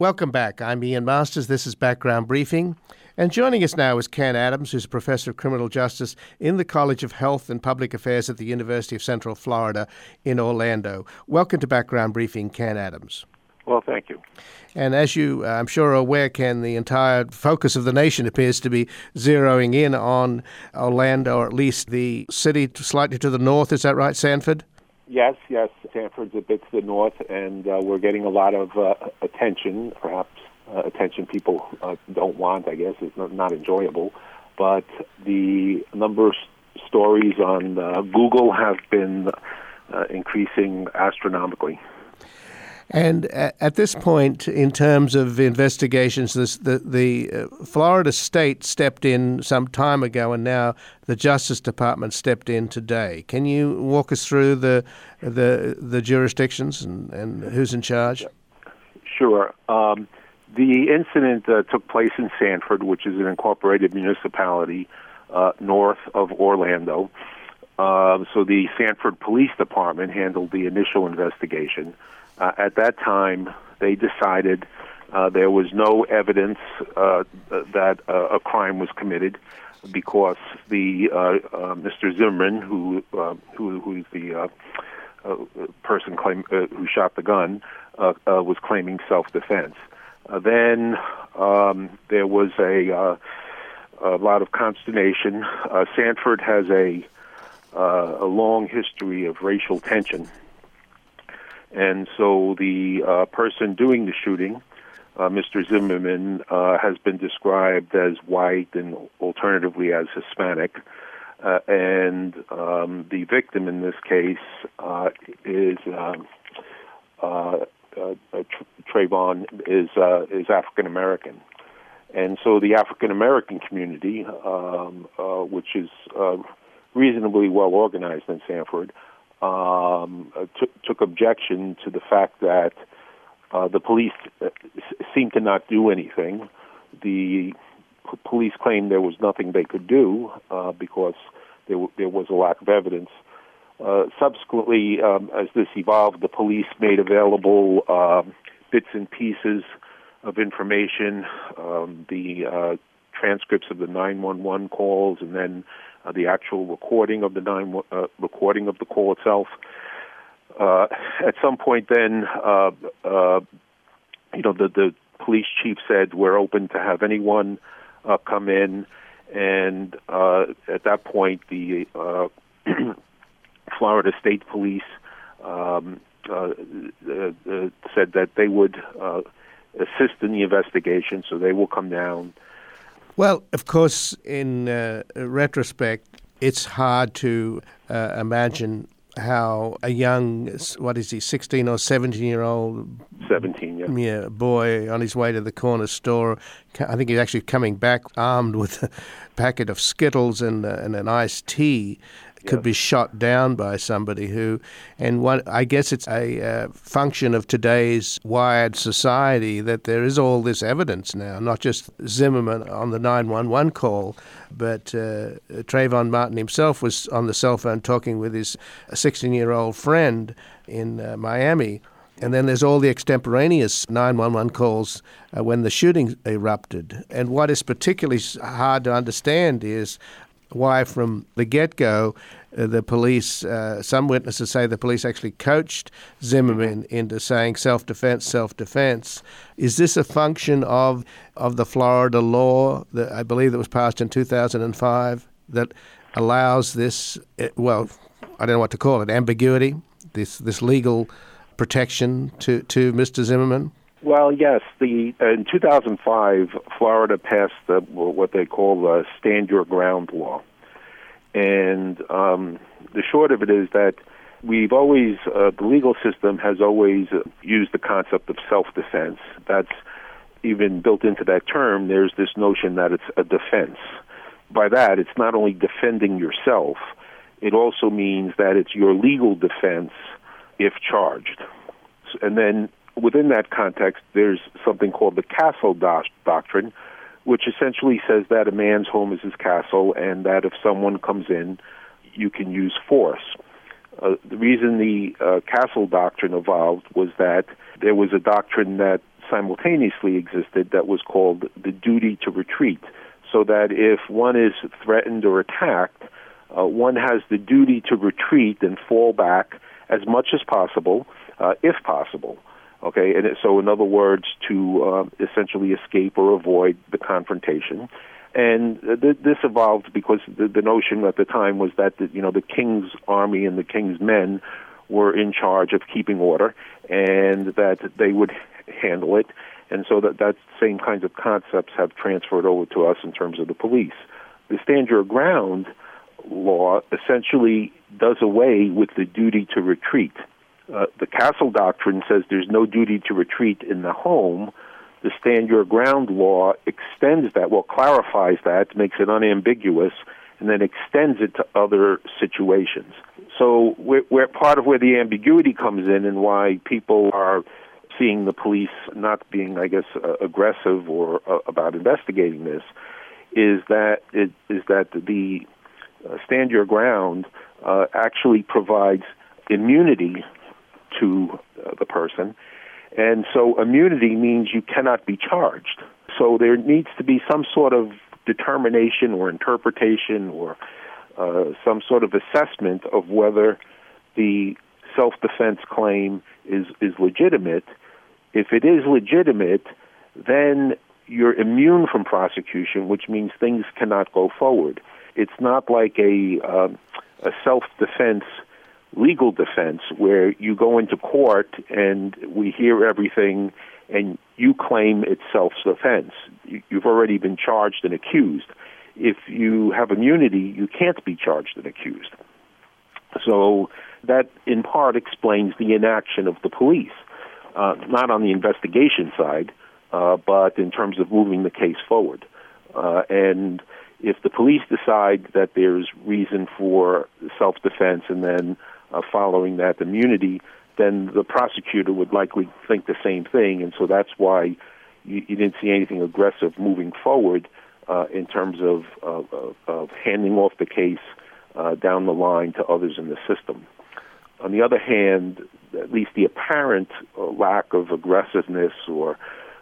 Welcome back. I'm Ian Masters. This is Background Briefing. And joining us now is Ken Adams, who's a professor of criminal justice in the College of Health and Public Affairs at the University of Central Florida in Orlando. Welcome to Background Briefing, Ken Adams. Well, thank you. And as you, I'm sure, are aware, Ken, the entire focus of the nation appears to be zeroing in on Orlando, or at least the city slightly to the north. Is that right, Sanford? Yes. Sanford's a bit to the north, and we're getting a lot of attention, perhaps attention people don't want, I guess. It's not enjoyable. But the number of stories on Google have been increasing astronomically. And at this point, in terms of investigations, the Florida state stepped in some time ago, and now the Justice Department stepped in today. Can you walk us through the jurisdictions and who's in charge? Sure. The incident took place in Sanford, which is an incorporated municipality north of Orlando. So the Sanford Police Department handled the initial investigation. At that time, they decided there was no evidence that a crime was committed because the Mr. Zimmerman, who's the person who shot the gun, was claiming self-defense. Then there was a lot of consternation. Sanford has a long history of racial tension. And so the person doing the shooting, Mr. Zimmerman, has been described as white and alternatively as Hispanic. And the victim in this case is Trayvon is African American. And so the African American community, which is reasonably well organized in Sanford, took objection to the fact that the police seemed to not do anything. The police claimed there was nothing they could do because there was a lack of evidence. Subsequently, as this evolved, the police made available bits and pieces of information, the transcripts of the 911 calls, and then the actual recording of the recording of the call itself. At some point, then, the police chief said, "We're open to have anyone come in," and at that point, the Florida State Police said that they would assist in the investigation, so they will come down. Well, of course, in retrospect, it's hard to imagine how a young, 16 or 17-year-old 17, yeah, boy on his way to the corner store, I think he's actually coming back armed with a packet of Skittles and an iced tea, could be shot down by somebody who, and I guess it's a function of today's wired society that there is all this evidence now, not just Zimmerman on the 911 call, but Trayvon Martin himself was on the cell phone talking with his 16-year-old friend in Miami. And then there's all the extemporaneous 911 calls when the shooting erupted. And what is particularly hard to understand is why from the get-go the police, some witnesses say the police actually coached Zimmerman into saying self-defense. Is this a function of the Florida law that I believe that was passed in 2005 that allows this, well, I don't know what to call it, ambiguity, this legal protection to Mr. Zimmerman? Well, yes. In 2005, Florida passed what they call the Stand Your Ground law. And the short of it is that we've always, the legal system has always used the concept of self-defense. That's even built into that term. There's this notion that it's a defense. By that, it's not only defending yourself, it also means that it's your legal defense if charged. And then within that context, there's something called the castle doctrine, which essentially says that a man's home is his castle and that if someone comes in, you can use force. The reason the castle doctrine evolved was that there was a doctrine that simultaneously existed that was called the duty to retreat, so that if one is threatened or attacked, one has the duty to retreat and fall back as much as possible, if possible. Okay, and so in other words, to essentially escape or avoid the confrontation. And this evolved because the notion at the time was that the king's army and the king's men were in charge of keeping order, and that they would handle it. And so that same kinds of concepts have transferred over to us in terms of the police. The Stand Your Ground law essentially does away with the duty to retreat. The Castle Doctrine says there's no duty to retreat in the home. The Stand Your Ground law extends that, clarifies that, makes it unambiguous, and then extends it to other situations. So we're part of where the ambiguity comes in and why people are seeing the police not being, aggressive or about investigating this, is that the Stand Your Ground actually provides immunity to the person. And so immunity means you cannot be charged. So there needs to be some sort of determination or interpretation or some sort of assessment of whether the self-defense claim is legitimate. If it is legitimate, then you're immune from prosecution, which means things cannot go forward. It's not like a self-defense legal defense where you go into court and we hear everything and you claim it's self-defense. You've already been charged and accused. If you have immunity, you can't be charged and accused. So that, in part, explains the inaction of the police, not on the investigation side, but in terms of moving the case forward. And if the police decide that there's reason for self-defense and then following that immunity, then the prosecutor would likely think the same thing, and so that's why you didn't see anything aggressive moving forward in terms of handing off the case down the line to others in the system. On the other hand, at least the apparent lack of aggressiveness or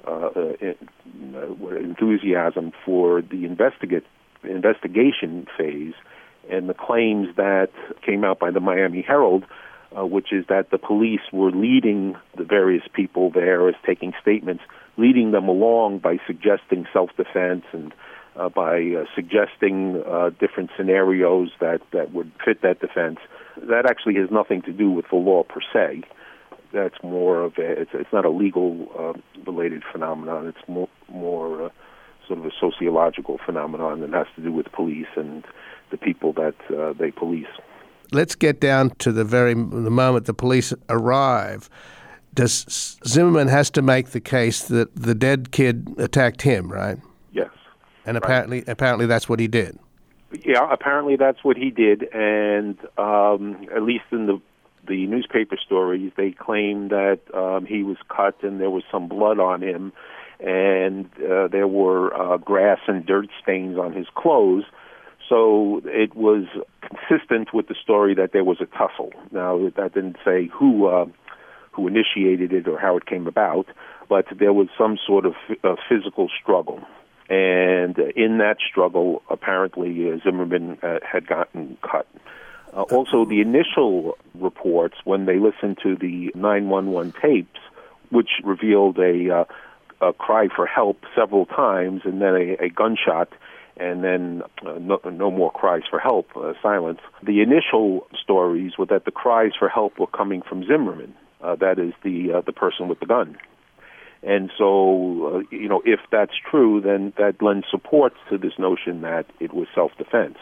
enthusiasm for the investigation phase and the claims that came out by the Miami Herald, which is that the police were leading the various people there as taking statements, leading them along by suggesting self-defense and by suggesting different scenarios that would fit that defense. That actually has nothing to do with the law per se. That's more of it's not a legal related phenomenon. It's more sort of a sociological phenomenon that has to do with police and the people that they police. Let's get down to the moment the police arrive. Does Zimmerman has to make the case that the dead kid attacked him, right? Yes. And apparently that's what he did. Yeah, apparently that's what he did, and at least in the newspaper stories, they claim that he was cut and there was some blood on him, and there were grass and dirt stains on his clothes. So it was consistent with the story that there was a tussle. Now, that didn't say who initiated it or how it came about, but there was some sort of physical struggle. And in that struggle, apparently, Zimmerman had gotten cut. Also, the initial reports, when they listened to the 911 tapes, which revealed a cry for help several times, and then a gunshot, and then no more cries for help, silence. The initial stories were that the cries for help were coming from Zimmerman, that is the person with the gun. And so, if that's true, then that lends support to this notion that it was self-defense.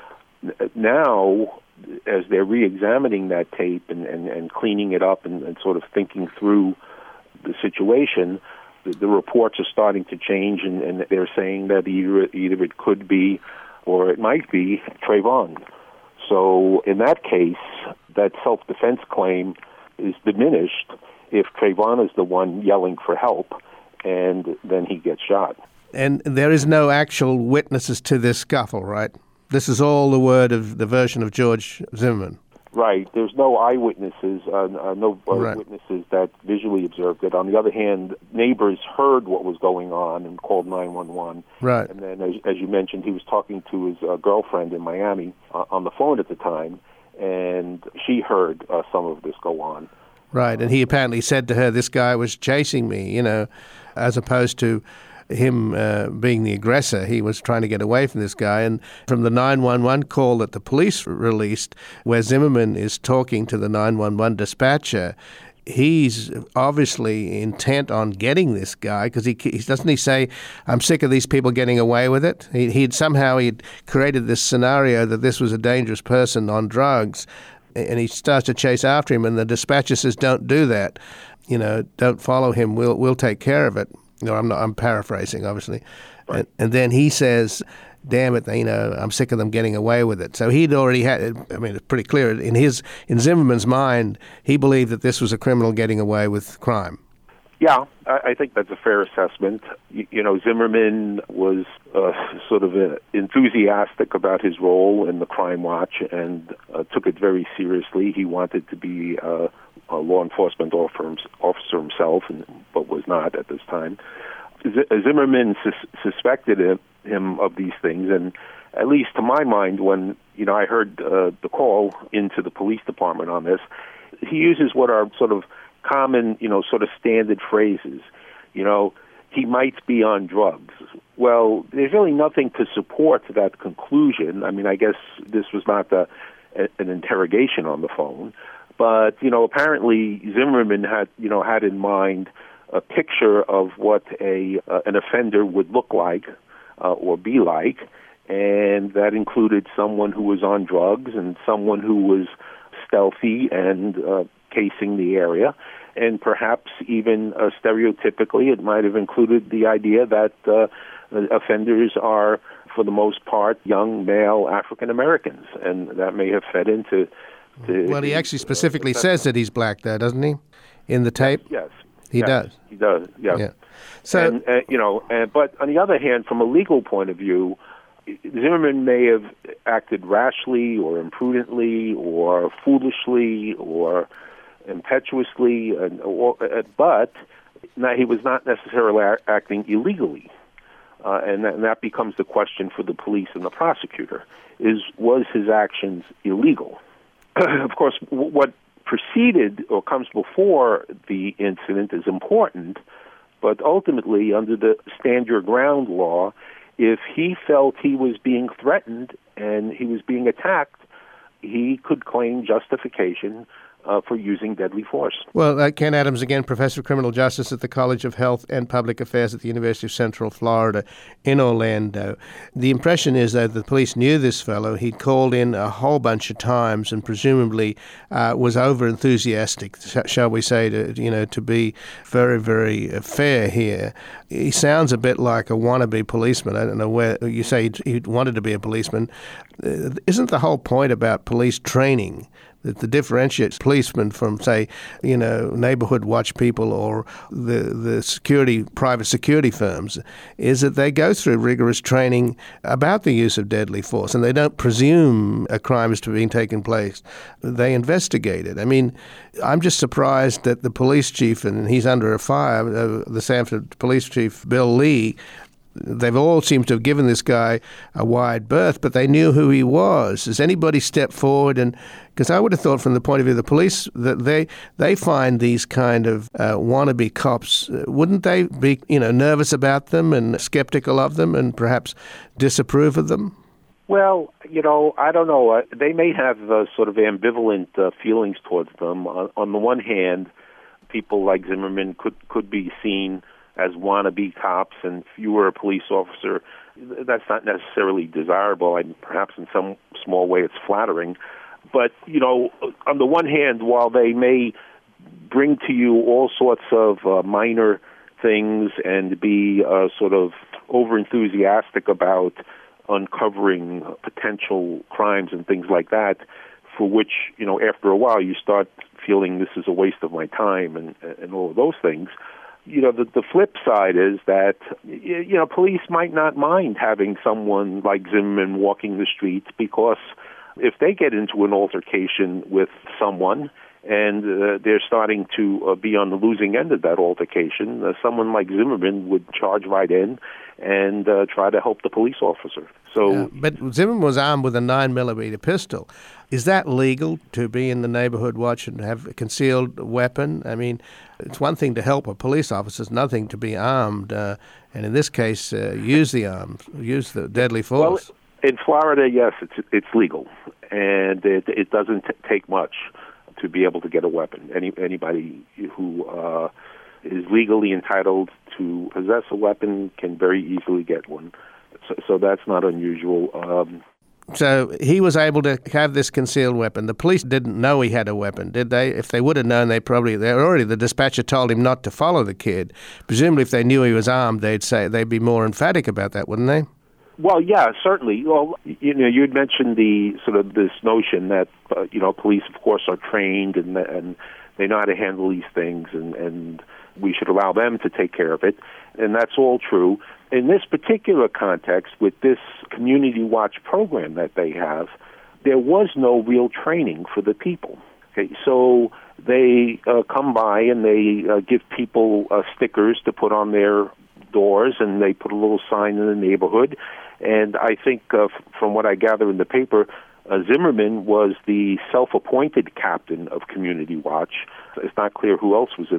Now, as they're re-examining that tape and cleaning it up and sort of thinking through the situation, the reports are starting to change, and they're saying that either it could be or it might be Trayvon. So in that case, that self-defense claim is diminished if Trayvon is the one yelling for help, and then he gets shot. And there is no actual witnesses to this scuffle, right? This is all the version of George Zimmerman. Right. There's no eyewitnesses, no Right. witnesses that visually observed it. On the other hand, neighbors heard what was going on and called 911. Right. And then, as you mentioned, he was talking to his girlfriend in Miami on the phone at the time, and she heard some of this go on. Right. And he apparently said to her, "This guy was chasing me," as opposed to him being the aggressor. He was trying to get away from this guy. And from the 911 call that the police released, where Zimmerman is talking to the 911 dispatcher, he's obviously intent on getting this guy, because he doesn't he say, "I'm sick of these people getting away with it." He'd created this scenario that this was a dangerous person on drugs, and he starts to chase after him, and the dispatcher says, "Don't do that. Don't follow him. We'll take care of it." I'm paraphrasing, obviously. Right. And then he says, "Damn it, I'm sick of them getting away with it." So he'd already had, it's pretty clear, in Zimmerman's mind, he believed that this was a criminal getting away with crime. Yeah, I think that's a fair assessment. Zimmerman was sort of enthusiastic about his role in the crime watch and took it very seriously. He wanted to be a law enforcement officer himself, but was not at this time. Zimmerman suspected him of these things, and at least to my mind, when I heard the call into the police department on this, he uses what are sort of common, sort of standard phrases. He might be on drugs. Well, there's really nothing to support that conclusion. I guess this was not an interrogation on the phone, but apparently Zimmerman had in mind a picture of what an offender would look like or be like, and that included someone who was on drugs and someone who was stealthy and casing the area, and perhaps even stereotypically it might have included the idea that offenders are, for the most part, young male African Americans, and that may have fed into. Well, he actually specifically says that he's black, there, doesn't he? In the tape. Yes. He does. He does. Yeah. Yeah. So, but on the other hand, from a legal point of view, Zimmerman may have acted rashly or imprudently or foolishly or impetuously, but he was not necessarily acting illegally. And that becomes the question for the police and the prosecutor, was his actions illegal? Of course, what preceded or comes before the incident is important, but ultimately, under the stand your ground law, if he felt he was being threatened and he was being attacked, he could claim justification for using deadly force. Well, Ken Adams again, Professor of Criminal Justice at the College of Health and Public Affairs at the University of Central Florida in Orlando. The impression is that the police knew this fellow. He'd called in a whole bunch of times and presumably was over-enthusiastic, shall we say, to be very, very fair here. He sounds a bit like a wannabe policeman. I don't know where you say he wanted to be a policeman. Isn't the whole point about police training that differentiates policemen from, say, neighborhood watch people or the private security firms, is that they go through rigorous training about the use of deadly force, and they don't presume a crime is being taken place. They investigate it. I'm just surprised that the police chief, and he's under a fire, the Sanford police chief, Bill Lee, they've all seemed to have given this guy a wide berth, but they knew who he was. Has anybody stepped forward? And because I would have thought from the point of view of the police that they find these kind of wannabe cops, wouldn't they be nervous about them and skeptical of them and perhaps disapprove of them? Well, I don't know. They may have sort of ambivalent feelings towards them. On the one hand, people like Zimmerman could be seen as wannabe cops, and if you were a police officer, that's not necessarily desirable. Perhaps in some small way it's flattering. But, on the one hand, while they may bring to you all sorts of minor things and be sort of over-enthusiastic about uncovering potential crimes and things like that, for which, after a while you start feeling this is a waste of my time and all of those things, the flip side is that, police might not mind having someone like Zimmerman walking the streets because if they get into an altercation with someone and they're starting to be on the losing end of that altercation, someone like Zimmerman would charge right in and try to help the police officer. So, but Zimmerman was armed with a 9mm pistol. Is that legal to be in the neighborhood watch and have a concealed weapon? I mean, it's one thing to help a police officer, it's nothing to be armed, and in this case, use the arms, use the deadly force. Well, in Florida, yes, it's legal, and it doesn't take much to be able to get a weapon. Anybody who is legally entitled to possess a weapon can very easily get one. So that's not unusual. So he was able to have this concealed weapon. The police didn't know he had a weapon, did they? If they would have known, the dispatcher told him not to follow the kid. Presumably, if they knew he was armed, they'd be more emphatic about that, wouldn't they? Well, yeah, certainly. Well, you had mentioned the sort of this notion that police, of course, are trained and they know how to handle these things, and we should allow them to take care of it, and that's all true. In this particular context, with this community watch program that they have, there was no real training for the people. Okay, so they come by and they give people stickers to put on their doors, and they put a little sign in the neighborhood. And I think, from what I gather in the paper, Zimmerman was the self-appointed captain of Community Watch. It's not clear who else was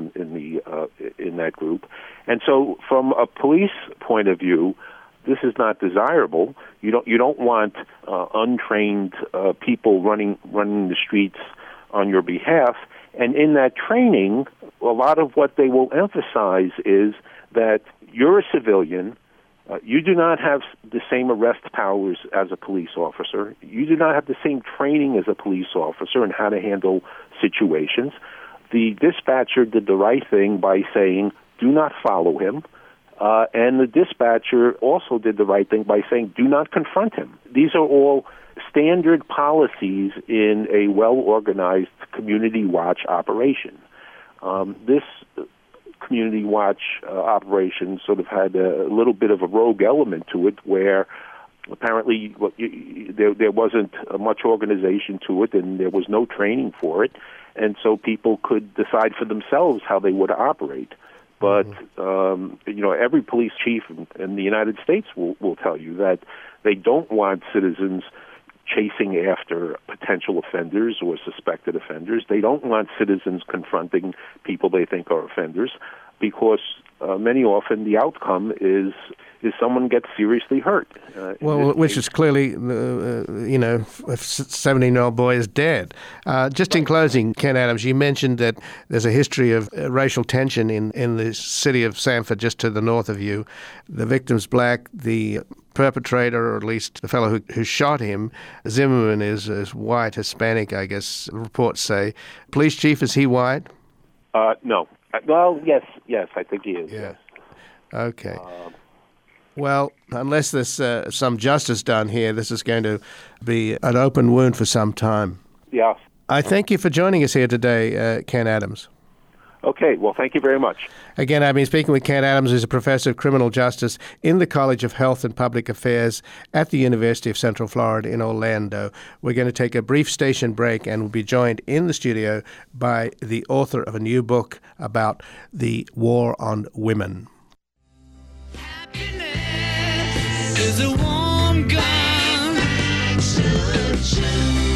in that group. And so, from a police point of view, this is not desirable. You don't want untrained people running the streets on your behalf. And in that training, a lot of what they will emphasize is that you're a civilian. You do not have the same arrest powers as a police officer. You do not have the same training as a police officer in how to handle situations. The dispatcher did the right thing by saying, do not follow him. And the dispatcher also did the right thing by saying, do not confront him. These are all standard policies in a well-organized community watch operation. This community watch operation sort of had a little bit of a rogue element to it, where apparently there wasn't much organization to it, and there was no training for it, and so people could decide for themselves how they would operate. But every police chief in the United States will tell you that they don't want citizens chasing after potential offenders or suspected offenders. They don't want citizens confronting people they think are offenders, because many often the outcome is someone gets seriously hurt. Which is clearly, a 17-year-old boy is dead. Just in closing, Ken Adams, you mentioned that there's a history of racial tension in the city of Sanford, just to the north of you. The victim's black, the perpetrator, or at least the fellow who shot him, Zimmerman, is white, Hispanic, I guess reports say. Police chief, is he white? No. Well, yes, I think he is. Yeah. Yes. Okay. Well, unless there's some justice done here, this is going to be an open wound for some time. Yeah. I thank you for joining us here today, Ken Adams. Okay, well, thank you very much. Again, I've been speaking with Ken Adams, who's a professor of criminal justice in the College of Health and Public Affairs at the University of Central Florida in Orlando. We're going to take a brief station break, and we'll be joined in the studio by the author of a new book about the war on women. Happiness is a warm gun.